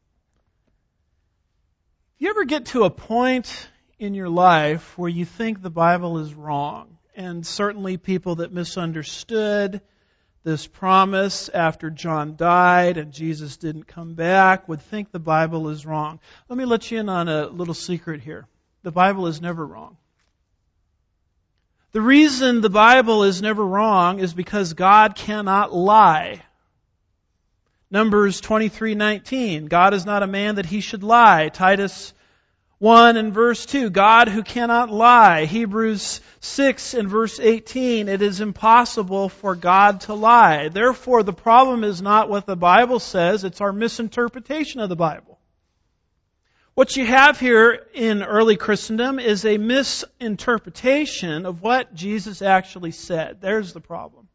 You ever get to a point in your life where you think the Bible is wrong? And certainly people that misunderstood this promise after John died and Jesus didn't come back would think the Bible is wrong. Let me let you in on a little secret here. The Bible is never wrong. The reason the Bible is never wrong is because God cannot lie. Numbers twenty-three nineteen, God is not a man that He should lie. Titus one and verse two, God who cannot lie. Hebrews six and verse eighteen, it is impossible for God to lie. Therefore, the problem is not what the Bible says, it's our misinterpretation of the Bible. What you have here in early Christendom is a misinterpretation of what Jesus actually said. There's the problem.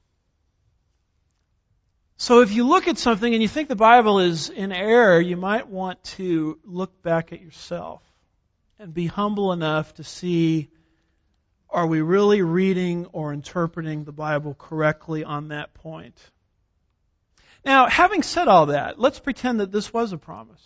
So if you look at something and you think the Bible is in error, you might want to look back at yourself and be humble enough to see, are we really reading or interpreting the Bible correctly on that point? Now, having said all that, let's pretend that this was a promise.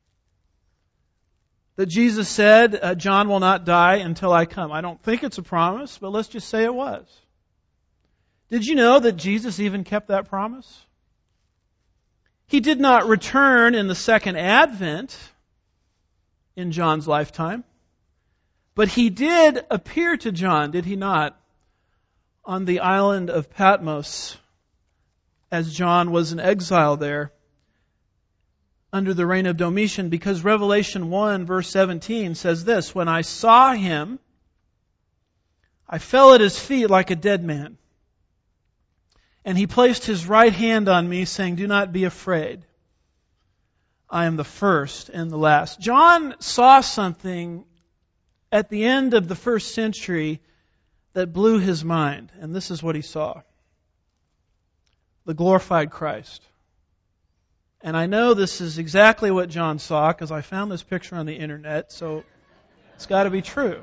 That Jesus said, uh, John will not die until I come. I don't think it's a promise, but let's just say it was. Did you know that Jesus even kept that promise? He did not return in the second advent in John's lifetime, but He did appear to John, did He not, on the island of Patmos as John was in exile there under the reign of Domitian, because Revelation one verse seventeen says this, when I saw Him, I fell at His feet like a dead man. And He placed His right hand on me, saying, do not be afraid. I am the first and the last. John saw something at the end of the first century that blew his mind. And this is what he saw. The glorified Christ. And I know this is exactly what John saw because I found this picture on the internet, so it's got to be true.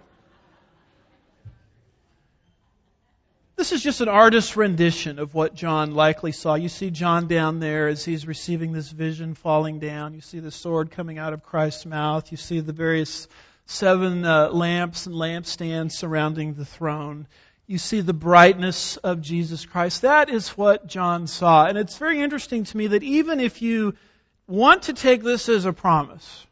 This is just an artist's rendition of what John likely saw. You see John down there as he's receiving this vision falling down. You see the sword coming out of Christ's mouth. You see the various seven uh, lamps and lampstands surrounding the throne. You see the brightness of Jesus Christ. That is what John saw. And it's very interesting to me that even if you want to take this as a promise,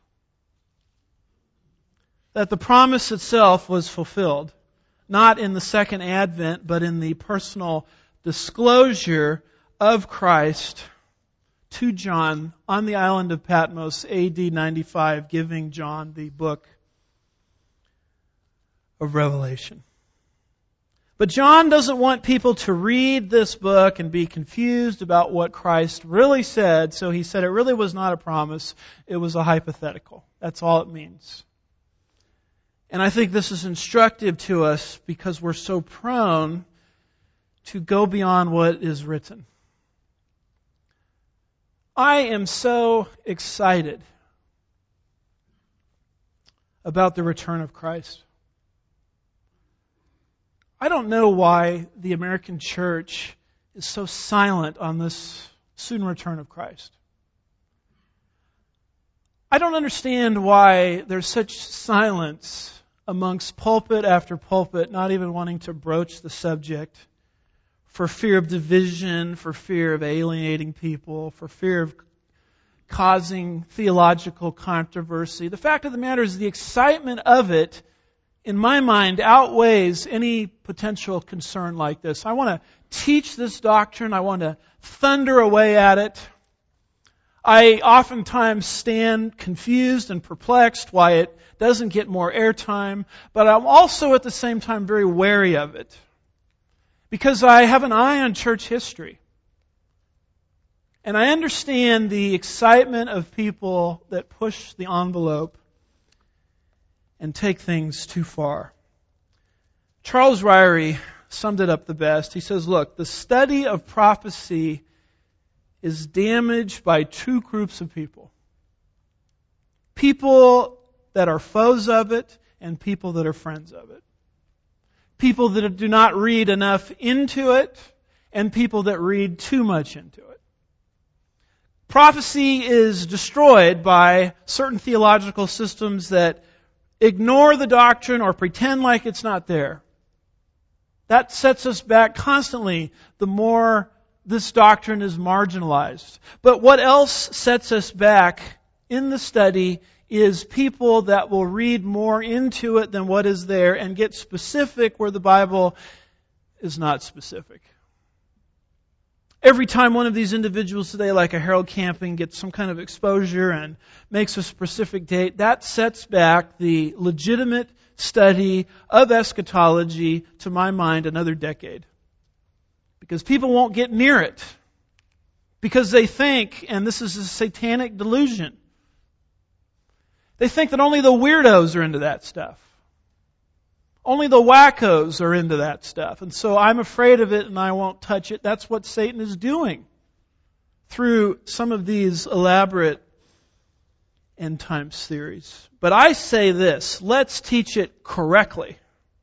that the promise itself was fulfilled, not in the second advent, but in the personal disclosure of Christ to John on the island of Patmos, A D ninety-five, giving John the book of Revelation. But John doesn't want people to read this book and be confused about what Christ really said, so he said it really was not a promise, it was a hypothetical. That's all it means. And I think this is instructive to us because we're so prone to go beyond what is written. I am so excited about the return of Christ. I don't know why the American church is so silent on this soon return of Christ. I don't understand why there's such silence amongst pulpit after pulpit, not even wanting to broach the subject for fear of division, for fear of alienating people, for fear of causing theological controversy. The fact of the matter is the excitement of it, in my mind, outweighs any potential concern like this. I want to teach this doctrine. I want to thunder away at it. I oftentimes stand confused and perplexed why it doesn't get more airtime, but I'm also at the same time very wary of it because I have an eye on church history. And I understand the excitement of people that push the envelope and take things too far. Charles Ryrie summed it up the best. He says, look, the study of prophecy is damaged by two groups of people. People that are foes of it and people that are friends of it. People that do not read enough into it and people that read too much into it. Prophecy is destroyed by certain theological systems that ignore the doctrine or pretend like it's not there. That sets us back constantly the more this doctrine is marginalized. But what else sets us back in the study is people that will read more into it than what is there and get specific where the Bible is not specific. Every time one of these individuals today, like a Harold Camping, gets some kind of exposure and makes a specific date, that sets back the legitimate study of eschatology, to my mind, another decade. Because people won't get near it. Because they think, and this is a satanic delusion, they think that only the weirdos are into that stuff. Only the wackos are into that stuff. And so I'm afraid of it and I won't touch it. That's what Satan is doing through some of these elaborate end times theories. But I say this, let's teach it correctly.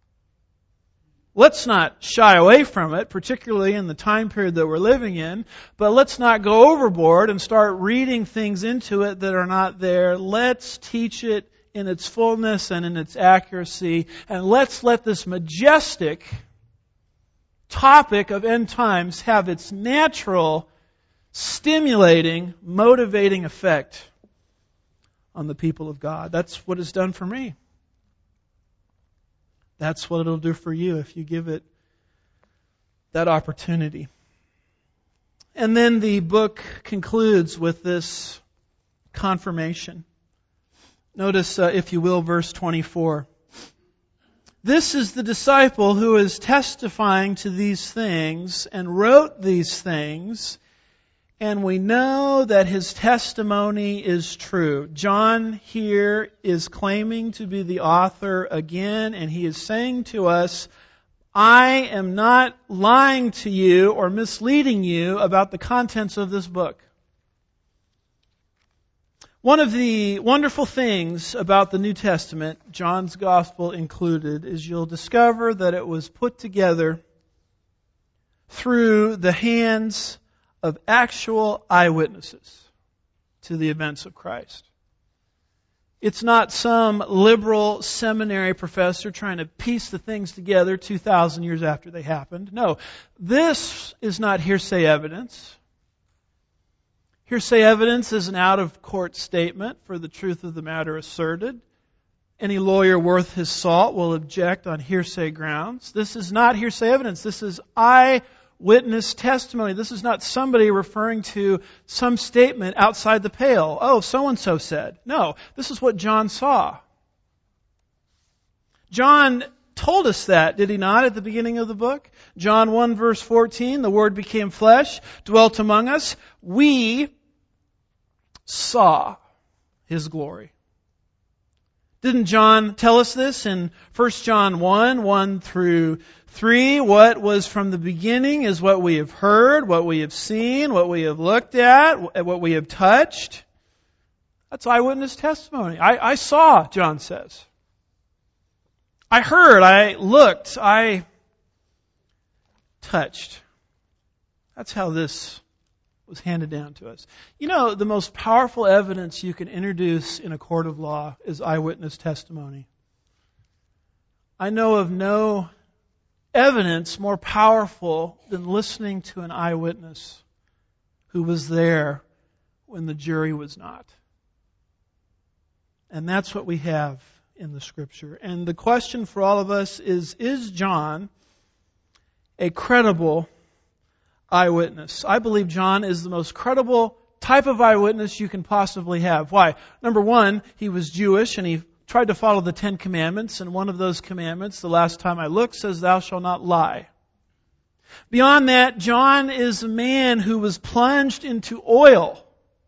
Let's not shy away from it, particularly in the time period that we're living in, but let's not go overboard and start reading things into it that are not there. Let's teach it in its fullness and in its accuracy, and let's let this majestic topic of end times have its natural, stimulating, motivating effect on the people of God. That's what it's done for me. That's what it'll do for you if you give it that opportunity. And then the book concludes with this confirmation. Notice, uh, if you will, verse twenty-four. This is the disciple who is testifying to these things and wrote these things, and we know that his testimony is true. John here is claiming to be the author again, and he is saying to us, I am not lying to you or misleading you about the contents of this book. One of the wonderful things about the New Testament, John's Gospel included, is you'll discover that it was put together through the hands of actual eyewitnesses to the events of Christ. It's not some liberal seminary professor trying to piece the things together two thousand years after they happened. No, this is not hearsay evidence. Hearsay evidence is an out-of-court statement for the truth of the matter asserted. Any lawyer worth his salt will object on hearsay grounds. This is not hearsay evidence. This is eyewitness eyewitness testimony. This is not somebody referring to some statement outside the pale. Oh, so-and-so said. No, this is what John saw. John told us that, did he not, at the beginning of the book? John one verse fourteen, the Word became flesh, dwelt among us. We saw His glory. Didn't John tell us this in First John one, one through three? What was from the beginning is what we have heard, what we have seen, what we have looked at, what we have touched. That's eyewitness testimony. I, I saw, John says. I heard, I looked, I touched. That's how this was handed down to us. You know, the most powerful evidence you can introduce in a court of law is eyewitness testimony. I know of no evidence more powerful than listening to an eyewitness who was there when the jury was not. And that's what we have in the Scripture. And the question for all of us is, is John a credible eyewitness? I believe John is the most credible type of eyewitness you can possibly have. Why? Number one, he was Jewish and he tried to follow the Ten Commandments, and one of those commandments, the last time I looked, says, "Thou shalt not lie." Beyond that, John is a man who was plunged into oil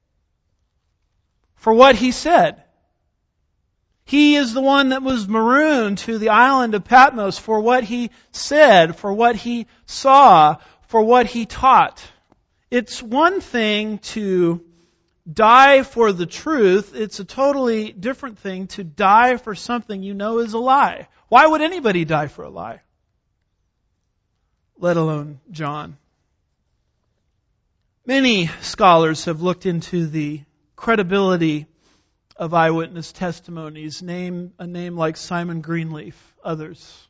for what he said. He is the one that was marooned to the island of Patmos for what he said, for what he saw, for what he taught. It's one thing to die for the truth. It's a totally different thing to die for something you know is a lie. Why would anybody die for a lie? Let alone John. Many scholars have looked into the credibility of eyewitness testimonies. Name a name like Simon Greenleaf, others.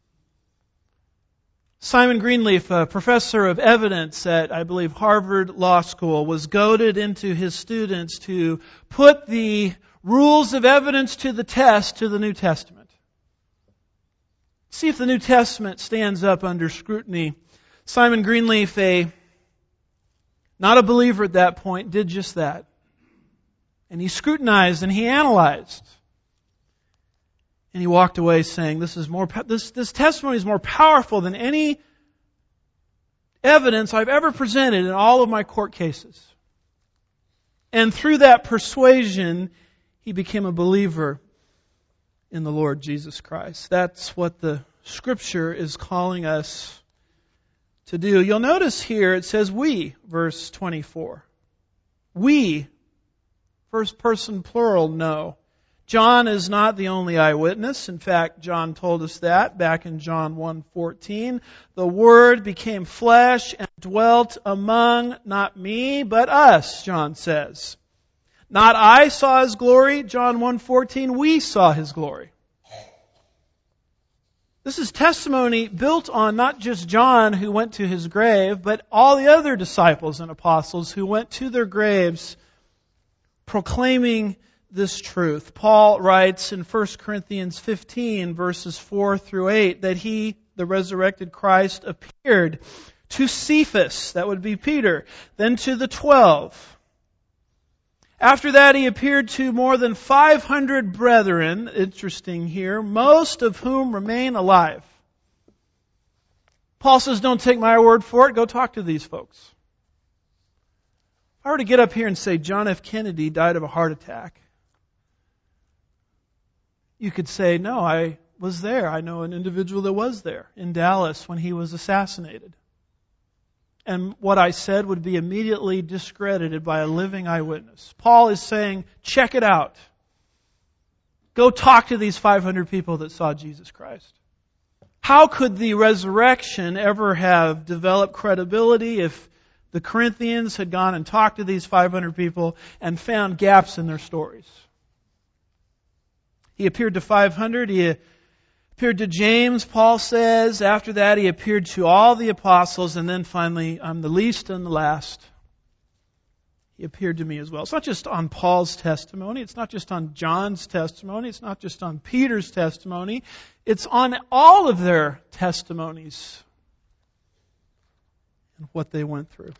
Simon Greenleaf, a professor of evidence at, I believe, Harvard Law School, was goaded into his students to put the rules of evidence to the test to the New Testament. See if the New Testament stands up under scrutiny. Simon Greenleaf, a not a believer at that point, did just that. And he scrutinized and he analyzed. And he walked away saying, this is more, this, this testimony is more powerful than any evidence I've ever presented in all of my court cases. And through that persuasion, he became a believer in the Lord Jesus Christ. That's what the Scripture is calling us to do. You'll notice here it says we, verse twenty-four. We, first person plural, know. John is not the only eyewitness. In fact, John told us that back in John one fourteen. The Word became flesh and dwelt among, not me, but us, John says. Not I saw His glory, John one fourteen, we saw His glory. This is testimony built on not just John who went to his grave, but all the other disciples and apostles who went to their graves proclaiming this truth. Paul writes in First Corinthians fifteen, verses four through eight, that He, the resurrected Christ, appeared to Cephas, that would be Peter, then to the twelve. After that, He appeared to more than five hundred brethren, interesting here, most of whom remain alive. Paul says, don't take my word for it, go talk to these folks. If I were to get up here and say John F. Kennedy died of a heart attack, you could say, no, I was there. I know an individual that was there in Dallas when he was assassinated. And what I said would be immediately discredited by a living eyewitness. Paul is saying, check it out. Go talk to these five hundred people that saw Jesus Christ. How could the resurrection ever have developed credibility if the Corinthians had gone and talked to these five hundred people and found gaps in their stories? He appeared to five hundred. He appeared to James, Paul says. After that, He appeared to all the apostles. And then finally, I'm the least and the last. He appeared to me as well. It's not just on Paul's testimony. It's not just on John's testimony. It's not just on Peter's testimony. It's on all of their testimonies. and what they went through.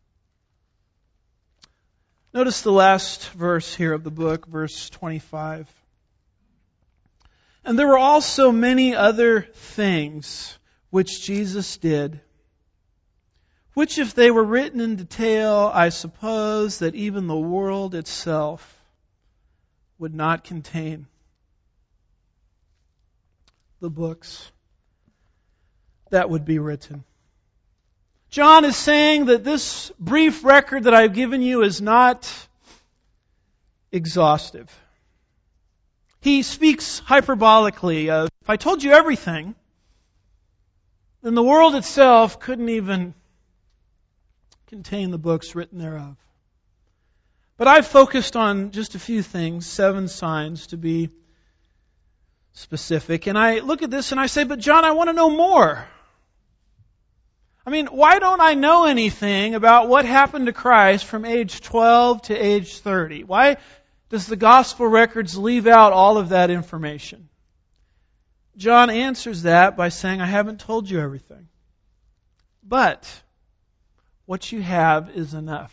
Notice the last verse here of the book, verse twenty-five. And there were also many other things which Jesus did, which if they were written in detail, I suppose that even the world itself would not contain the books that would be written. John is saying that this brief record that I've given you is not exhaustive. He speaks hyperbolically of, if I told you everything, then the world itself couldn't even contain the books written thereof. But I've focused on just a few things, seven signs to be specific. And I look at this and I say, but John, I want to know more. I mean, why don't I know anything about what happened to Christ from age twelve to age thirty? Why does the gospel records leave out all of that information? John answers that by saying, I haven't told you everything. But what you have is enough.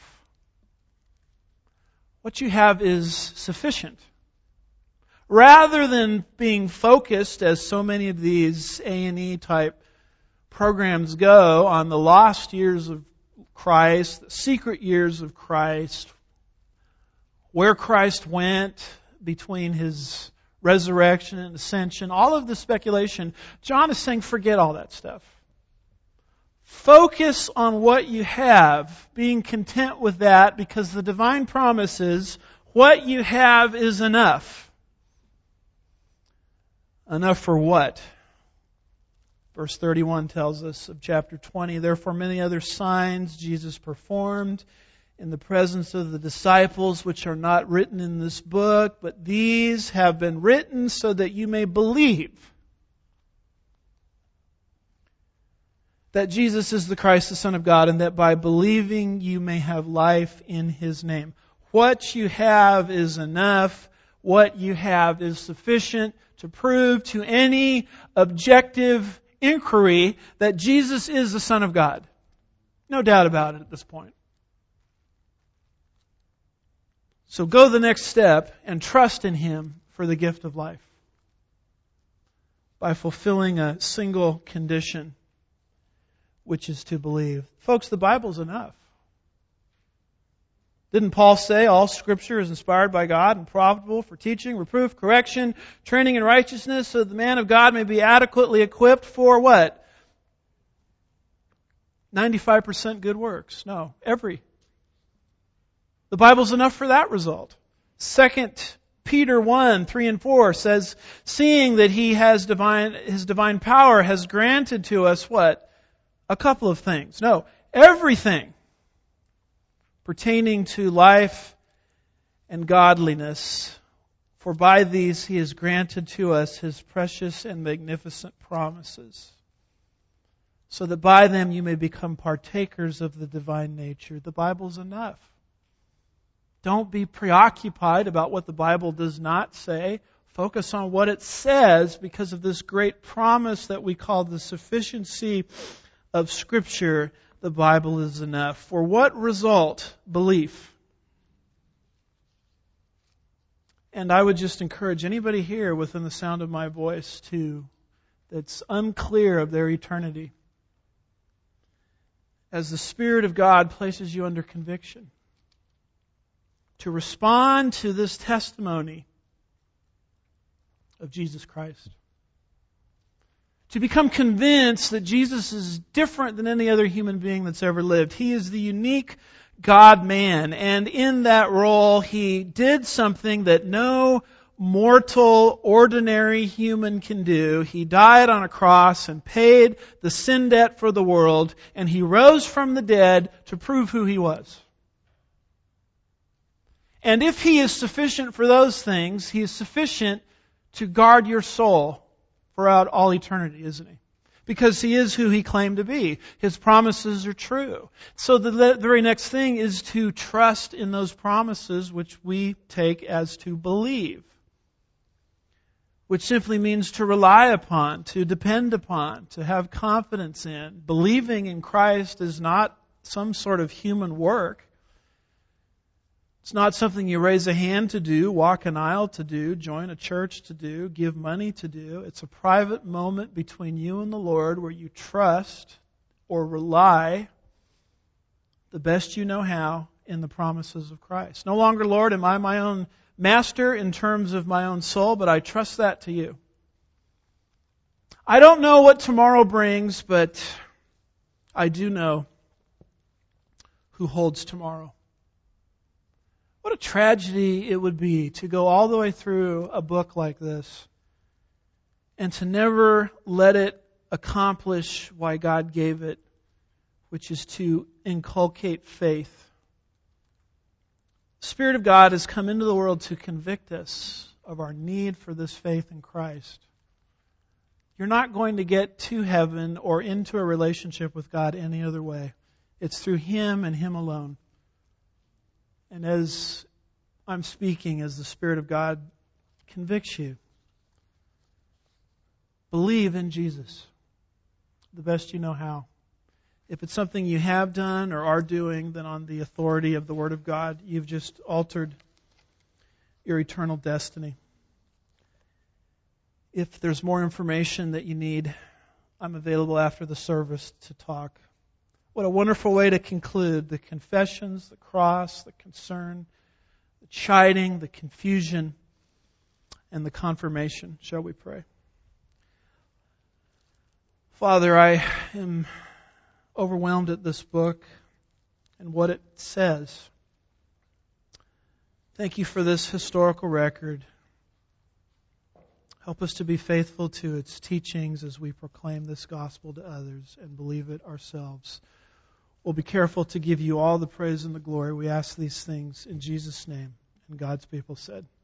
What you have is sufficient. Rather than being focused, as so many of these A and E type programs go, on the lost years of Christ, the secret years of Christ, where Christ went between His resurrection and ascension, all of the speculation, John is saying, forget all that stuff. Focus on what you have, being content with that, because the divine promise is, what you have is enough. Enough for what? Verse thirty-one tells us of chapter twenty, therefore many other signs Jesus performed in the presence of the disciples, which are not written in this book, but these have been written so that you may believe that Jesus is the Christ, the Son of God, and that by believing you may have life in His name. What you have is enough. What you have is sufficient to prove to any objective inquiry that Jesus is the Son of God. No doubt about it at this point. So go the next step and trust in Him for the gift of life by fulfilling a single condition, which is to believe. Folks, the Bible's enough. Didn't Paul say all Scripture is inspired by God and profitable for teaching, reproof, correction, training in righteousness, so that the man of God may be adequately equipped for what? ninety-five percent good works. No, every. The Bible's enough for that result. Second Peter one, three and four says, seeing that He has divine, His divine power has granted to us what? A couple of things. No, everything pertaining to life and godliness. For by these He has granted to us His precious and magnificent promises, so that by them you may become partakers of the divine nature. The Bible's enough. Don't be preoccupied about what the Bible does not say. Focus on what it says, because of this great promise that we call the sufficiency of Scripture. The Bible is enough. For what result? Belief. And I would just encourage anybody here within the sound of my voice to, that's unclear of their eternity, as the Spirit of God places you under conviction, to respond to this testimony of Jesus Christ. To become convinced that Jesus is different than any other human being that's ever lived. He is the unique God-man, and in that role He did something that no mortal, ordinary human can do. He died on a cross and paid the sin debt for the world, and He rose from the dead to prove who He was. And if He is sufficient for those things, He is sufficient to guard your soul throughout all eternity, isn't He? Because He is who He claimed to be. His promises are true. So the very next thing is to trust in those promises, which we take as to believe. which simply means to rely upon, to depend upon, to have confidence in. Believing in Christ is not some sort of human work. It's not something you raise a hand to do, walk an aisle to do, join a church to do, give money to do. It's a private moment between you and the Lord where you trust or rely the best you know how in the promises of Christ. No longer, Lord, am I my own master in terms of my own soul, but I trust that to you. I don't know what tomorrow brings, but I do know who holds tomorrow. What a tragedy it would be to go all the way through a book like this and to never let it accomplish why God gave it, which is to inculcate faith. The Spirit of God has come into the world to convict us of our need for this faith in Christ. You're not going to get to heaven or into a relationship with God any other way. It's through Him and Him alone. And as I'm speaking, as the Spirit of God convicts you, believe in Jesus the best you know how. If it's something you have done or are doing, then on the authority of the Word of God, you've just altered your eternal destiny. If there's more information that you need, I'm available after the service to talk. What a wonderful way to conclude the confessions, the cross, the concern, the chiding, the confusion, and the confirmation. Shall we pray? Father, I am overwhelmed at this book and what it says. Thank you for this historical record. Help us to be faithful to its teachings as we proclaim this gospel to others and believe it ourselves. We'll be careful to give you all the praise and the glory. We ask these things in Jesus' name. And God's people said,